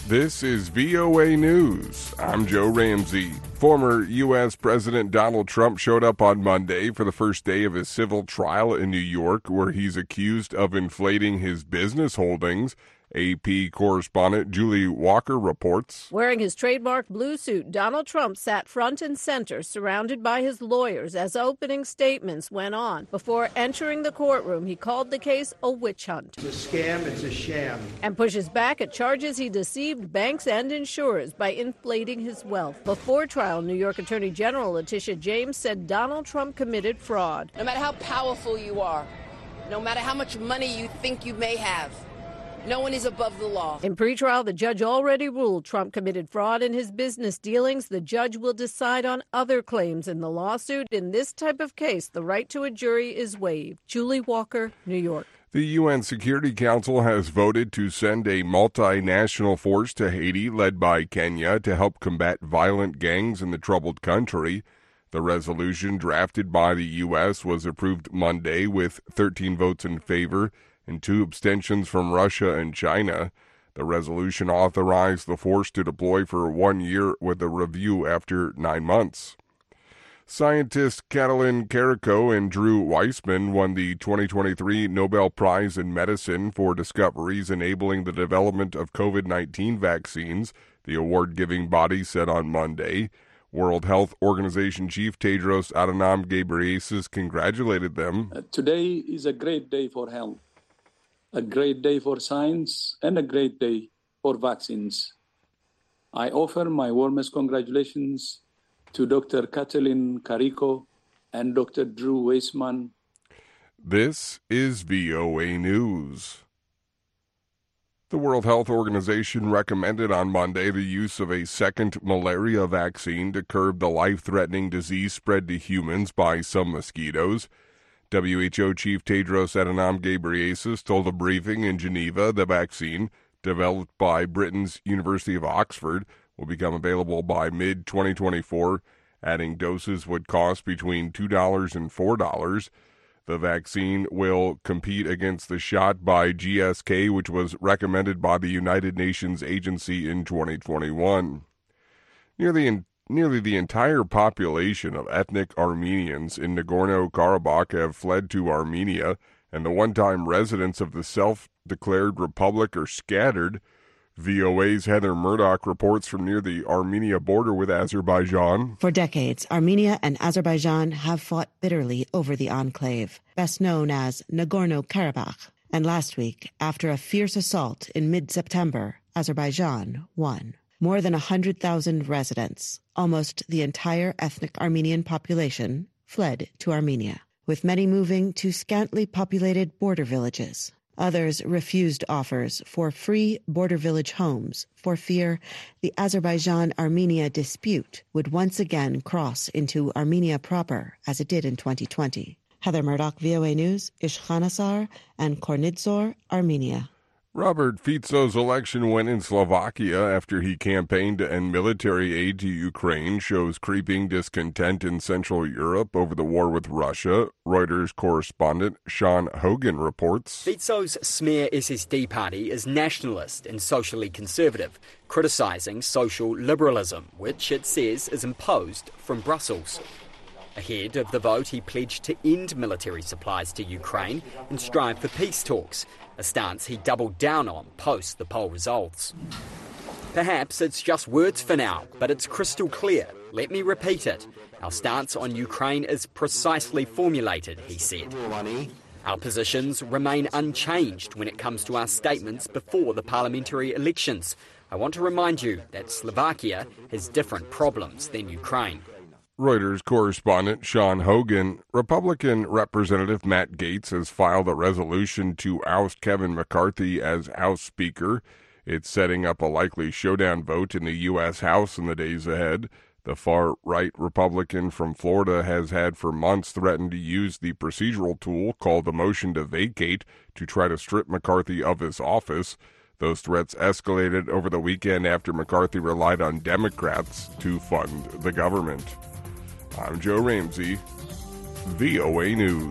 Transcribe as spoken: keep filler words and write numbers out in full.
This is V O A News. I'm Joe Ramsey. Former U S President Donald Trump showed up on Monday for the first day of his civil trial in New York, where he's accused of inflating his business holdings. A P correspondent Julie Walker reports. Wearing his trademark blue suit, Donald Trump sat front and center, surrounded by his lawyers as opening statements went on. Before entering the courtroom, he called the case a witch hunt. It's a scam, it's a sham. And pushes back at charges he deceived banks and insurers by inflating his wealth. Before trial, New York Attorney General Letitia James said Donald Trump committed fraud. No matter how powerful you are, no matter how much money you think you may have, no one is above the law. In pretrial, the judge already ruled Trump committed fraud in his business dealings. The judge will decide on other claims in the lawsuit. In this type of case, the right to a jury is waived. Julie Walker, New York. The U N Security Council has voted to send a multinational force to Haiti, led by Kenya, to help combat violent gangs in the troubled country. The resolution drafted by the U S was approved Monday with thirteen votes in favor and two abstentions from Russia and China. The resolution authorized the force to deploy for one year with a review after nine months. Scientists Katalin Kariko and Drew Weissman won the twenty twenty-three Nobel Prize in Medicine for discoveries enabling the development of covid nineteen vaccines, the award-giving body said on Monday. World Health Organization Chief Tedros Adhanom Ghebreyesus congratulated them. Uh, today is a great day for health. A great day for science, and a great day for vaccines. I offer my warmest congratulations to Doctor Katalin Kariko and Doctor Drew Weissman. This is V O A News. The World Health Organization recommended on Monday the use of a second malaria vaccine to curb the life-threatening disease spread to humans by some mosquitoes. W H O Chief Tedros Adhanom Ghebreyesus told a briefing in Geneva the vaccine, developed by Britain's University of Oxford, will become available by mid twenty twenty-four. Adding doses would cost between two dollars and four dollars. The vaccine will compete against the shot by G S K, which was recommended by the United Nations agency in twenty twenty-one. Nearly in Nearly the entire population of ethnic Armenians in Nagorno-Karabakh have fled to Armenia, and the one-time residents of the self-declared republic are scattered. V O A's Heather Murdoch reports from near the Armenia border with Azerbaijan. For decades, Armenia and Azerbaijan have fought bitterly over the enclave, best known as Nagorno-Karabakh. And last week, after a fierce assault in mid-September, Azerbaijan won. More than one hundred thousand residents, almost the entire ethnic Armenian population, fled to Armenia, with many moving to scantily populated border villages. Others refused offers for free border village homes for fear the Azerbaijan-Armenia dispute would once again cross into Armenia proper, as it did in twenty twenty. Heather Murdoch, V O A News, Ishkhanasar and Kornidzor, Armenia. Robert Fico's election win in Slovakia after he campaigned to end military aid to Ukraine shows creeping discontent in Central Europe over the war with Russia. Reuters correspondent Sean Hogan reports. Fico's Smear S S D party is nationalist and socially conservative, criticising social liberalism, which it says is imposed from Brussels. Ahead of the vote, he pledged to end military supplies to Ukraine and strive for peace talks, a stance he doubled down on post the poll results. Perhaps it's just words for now, but it's crystal clear. Let me repeat it. Our stance on Ukraine is precisely formulated, he said. Our positions remain unchanged when it comes to our statements before the parliamentary elections. I want to remind you that Slovakia has different problems than Ukraine. Reuters correspondent Sean Hogan. Republican Representative Matt Gaetz has filed a resolution to oust Kevin McCarthy as House Speaker. It's setting up a likely showdown vote in the U S House in the days ahead. The far-right Republican from Florida has had for months threatened to use the procedural tool called the motion to vacate to try to strip McCarthy of his office. Those threats escalated over the weekend after McCarthy relied on Democrats to fund the government. I'm Joe Ramsey, V O A News.